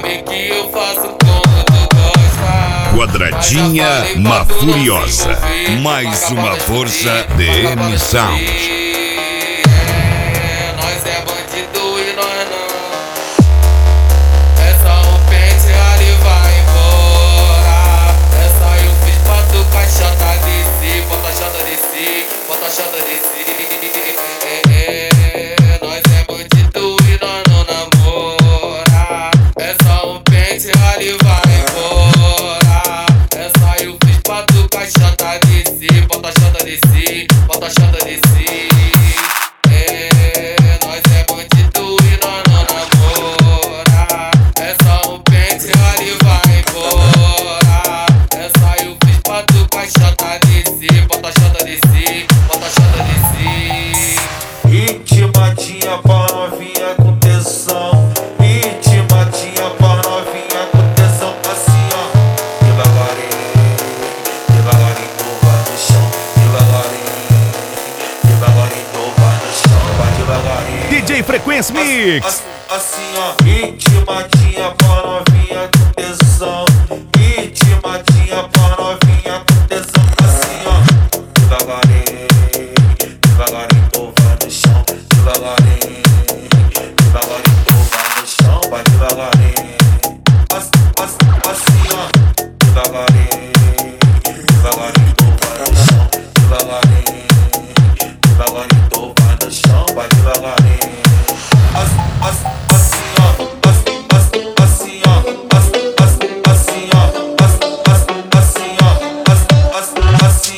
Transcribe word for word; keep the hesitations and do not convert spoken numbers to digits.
sabe que eu faço como tu gosta. Quadradinha Mafuriosa. Mais uma força D M Sound. É, nós é bandido e nós não. É só um pente ali vai embora. É só eu fiz pra tu caixota descer. Bota a chata descer, bota a chata descer. É, é, nós é bandido e nós não namora. É só um pente ali vai embora. É só eu fiz pra tu caixota descer. Bota a chata descer, bota a chata descer. É, nós é bandido e nós não namora. É só um pente ali vai embora. É só eu fiz pra tu caixota descer. Bota a chata descer, bota a chata descer. Intimadinha pra novinha com tesão. Intimadinha pra novinha com tesão. Assim ó, devagarinho, devagarinho tu vai no chão. Devagarinho, devagarinho tu vai no chão. Vai devagarinho. D J Frequência Mix. Assim, assim ó, intimadinha pra novinha com tesão. Intimadinha pra novinha com tesão. Assim ó, devagarinho, devagarinho tu vai no chão. Devagarinho, devagarinho tu vai no chão. Vai devagarinho. Assim, assim, assim ó, devagarinho, devagarinho tu vai no chão. Devagarinho.